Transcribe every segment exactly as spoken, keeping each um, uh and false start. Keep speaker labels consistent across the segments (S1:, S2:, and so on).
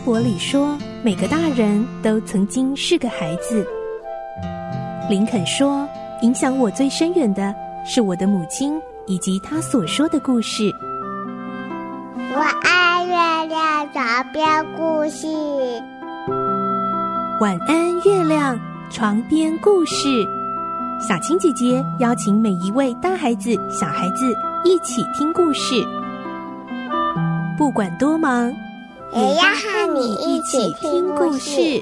S1: 伯里说，每个大人都曾经是个孩子。林肯说，影响我最深远的是我的母亲以及她所说的故事。
S2: 我爱月亮床边故事。
S1: 晚安，月亮床边故事。小青姐姐邀请每一位大孩子、小孩子一起听故事，不管多忙，
S2: 也要和你一起听故事。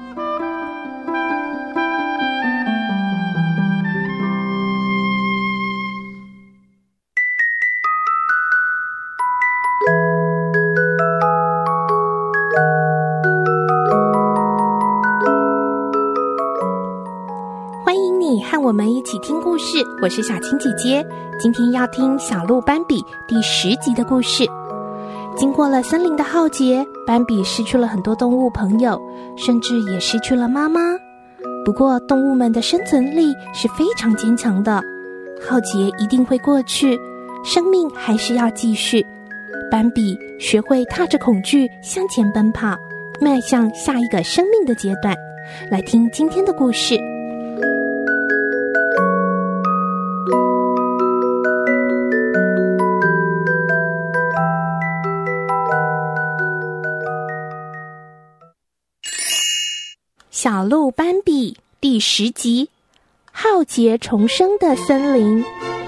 S1: 和我们一起听故事，我是小青姐姐。今天要听小鹿斑比第十集的故事。经过了森林的浩劫，斑比失去了很多动物朋友，甚至也失去了妈妈。不过动物们的生存力是非常坚强的，浩劫一定会过去，生命还是要继续。斑比学会踏着恐惧向前奔跑，迈向下一个生命的阶段。来听今天的故事。小鹿斑比第十集，浩劫重生的森林。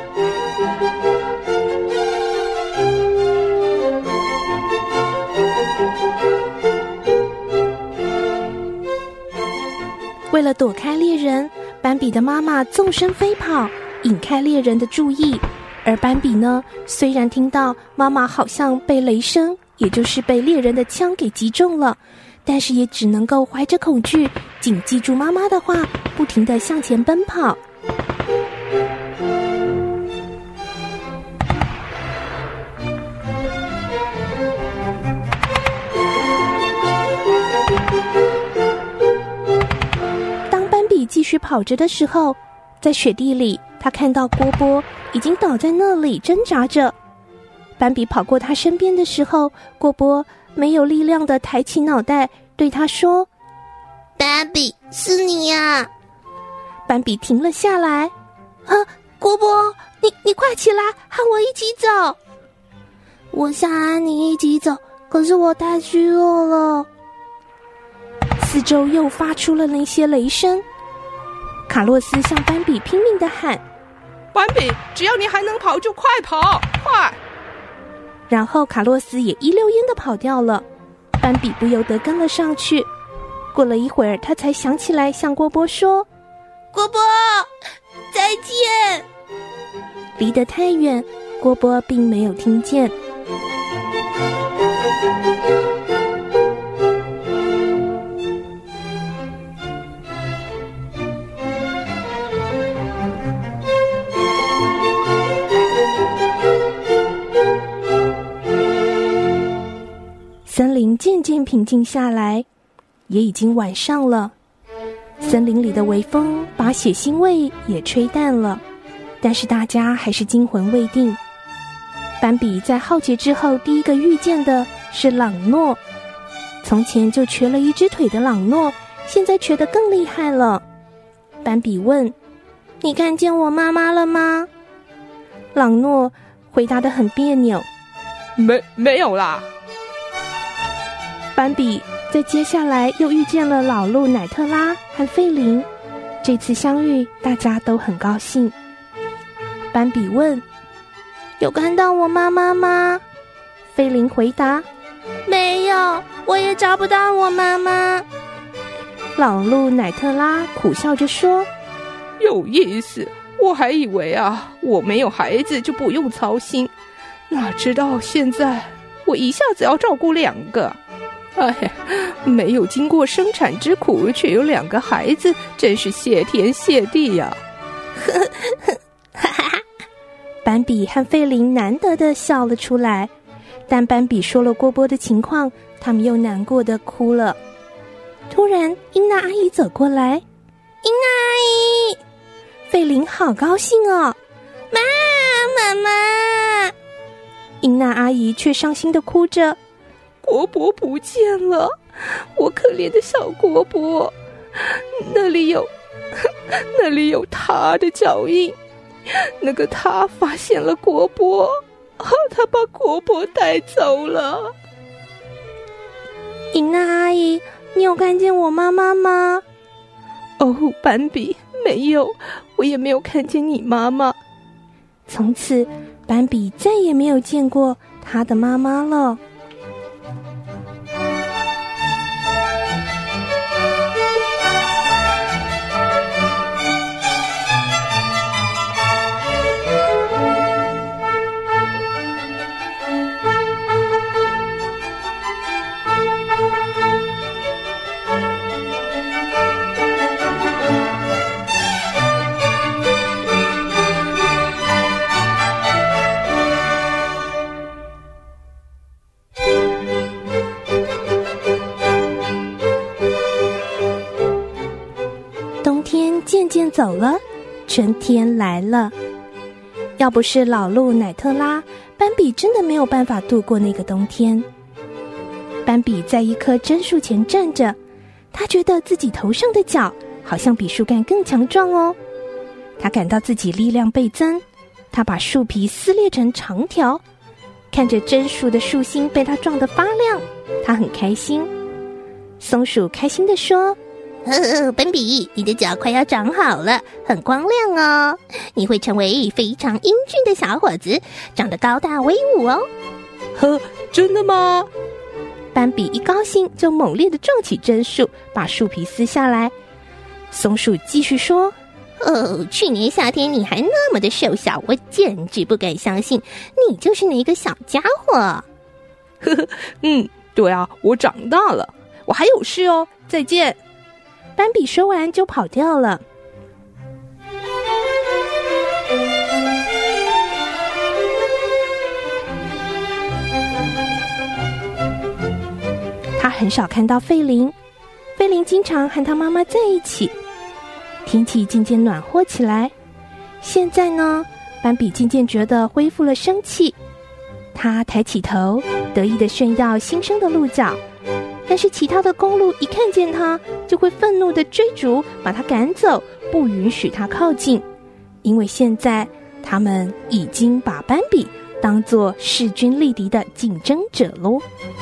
S1: 为了躲开猎人，斑比的妈妈纵身飞跑，引开猎人的注意。而斑比呢，虽然听到妈妈好像被雷声，也就是被猎人的枪给击中了，但是也只能够怀着恐惧，谨记住妈妈的话，不停地向前奔跑。当斑比继续跑着的时候，在雪地里，他看到波波已经倒在那里挣扎着。斑比跑过他身边的时候，波波没有力量地抬起脑袋，对他说：
S2: 斑比，是你呀！
S1: 斑比停了下来。啊，波波，你你快起来，和我一起走。我想和你一起走，可是我太虚弱了。四周又发出了那些雷声。卡洛斯向斑比拼命地喊：
S3: 斑比，只要你还能跑，就快跑，快！
S1: 然后卡洛斯也一溜烟地跑掉了，斑比不由得跟了上去。过了一会儿，他才想起来向波波说：
S2: 波波，再见。
S1: 离得太远，波波并没有听见。森林渐渐平静下来，也已经晚上了。森林里的微风把血腥味也吹淡了，但是大家还是惊魂未定。斑比在浩劫之后第一个遇见的是朗诺，从前就瘸了一只腿的朗诺，现在瘸得更厉害了。斑比问：你看见我妈妈了吗？朗诺回答得很别扭：
S3: 没没有啦。
S1: 斑比在接下来又遇见了老鹿乃特拉和费林，这次相遇大家都很高兴。斑比问：有看到我妈妈吗？费林回答：
S2: 没有，我也找不到我妈妈。
S1: 老鹿乃特拉苦笑着说：
S3: 有意思，我还以为啊，我没有孩子就不用操心，哪知道现在我一下子要照顾两个。哎呀，没有经过生产之苦，却有两个孩子，真是谢天谢地呀！
S1: 斑比和费林难得的笑了出来，但斑比说了波波的情况，他们又难过的哭了。突然，英娜阿姨走过来，
S2: 英娜阿姨，
S1: 费林好高兴哦，
S2: 妈，妈妈！
S1: 英娜阿姨却伤心的哭着。
S3: 波波不见了， 我可怜的小国伯，那里有那里有他的脚印，那个他发现了国伯，他把国伯带走了。
S1: 尹娜阿姨，你有看见我妈妈吗？
S3: 哦，斑比，没有，我也没有看见你妈妈。
S1: 从此斑比再也没有见过他的妈妈了。渐渐走了，春天来了。要不是老鹿乃特拉，斑比真的没有办法度过那个冬天。斑比在一棵榛树前站着，他觉得自己头上的角好像比树干更强壮哦。他感到自己力量倍增，他把树皮撕裂成长条，看着榛树的树心被他撞得发亮，他很开心。松鼠开心地说：
S2: 哦，斑比，你的脚快要长好了，很光亮哦，你会成为非常英俊的小伙子，长得高大威武哦。
S3: 呵，真的吗？
S1: 斑比一高兴就猛烈地撞起榛树，把树皮撕下来。松鼠继续说：
S2: 哦，去年夏天你还那么的瘦小，我简直不敢相信你就是那个小家伙。
S3: 呵呵，嗯，对啊，我长大了，我还有事哦，再见。
S1: 斑比说完就跑掉了。他很少看到费琳，费琳经常和他妈妈在一起。天气渐渐暖和起来，现在呢，斑比渐渐觉得恢复了生气。他抬起头，得意地炫耀新生的鹿角。但是其他的公鹿一看见他，就会愤怒地追逐，把他赶走，不允许他靠近，因为现在他们已经把斑比当作势均力敌的竞争者喽。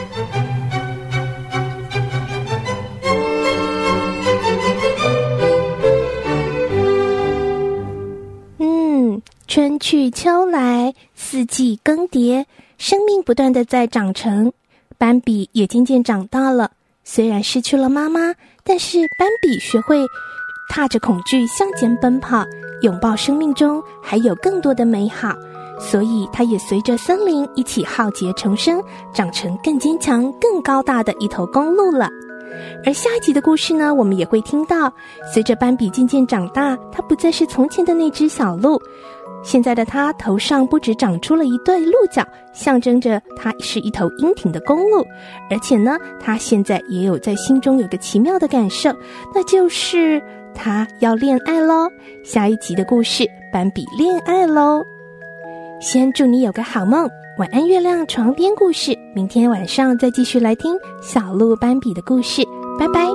S1: 嗯，春去秋来，四季更迭，生命不断地在长成。斑比也渐渐长大了，虽然失去了妈妈，但是斑比学会踏着恐惧向前奔跑，拥抱生命中还有更多的美好，所以它也随着森林一起浩劫重生，长成更坚强更高大的一头公鹿了。而下一集的故事呢，我们也会听到，随着斑比渐渐长大，它不再是从前的那只小鹿，现在的它头上不只长出了一对鹿角，象征着它是一头英挺的公鹿，而且呢，它现在也有在心中有个奇妙的感受，那就是它要恋爱咯。下一集的故事，斑比恋爱咯。先祝你有个好梦，晚安月亮床边故事，明天晚上再继续来听小鹿斑比的故事，拜拜。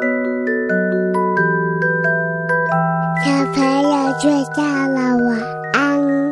S2: 小朋友睡觉了，晚安。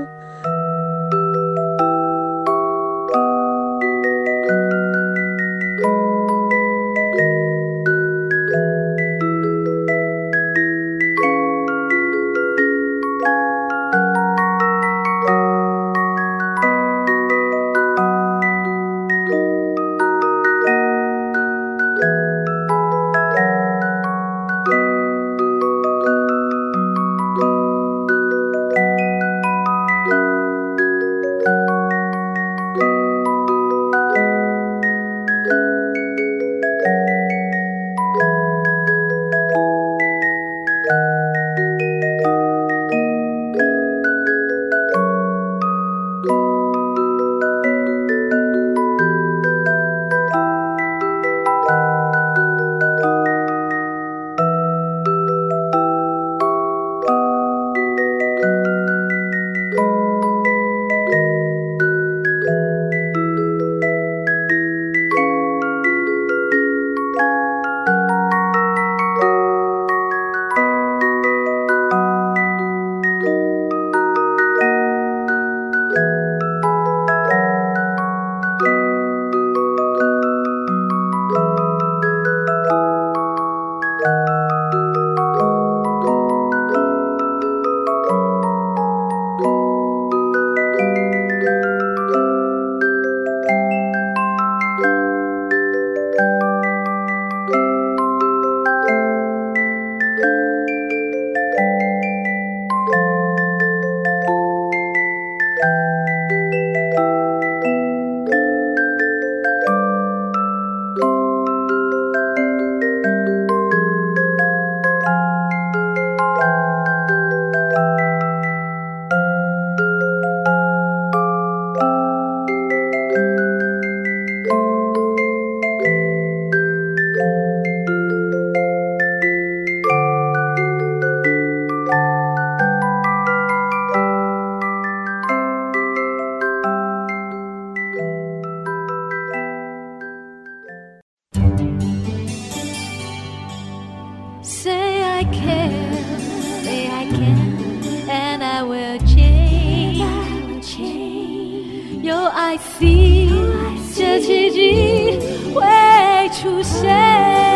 S4: I can, say I can, and I will change.有爱 see， 这奇迹会出现。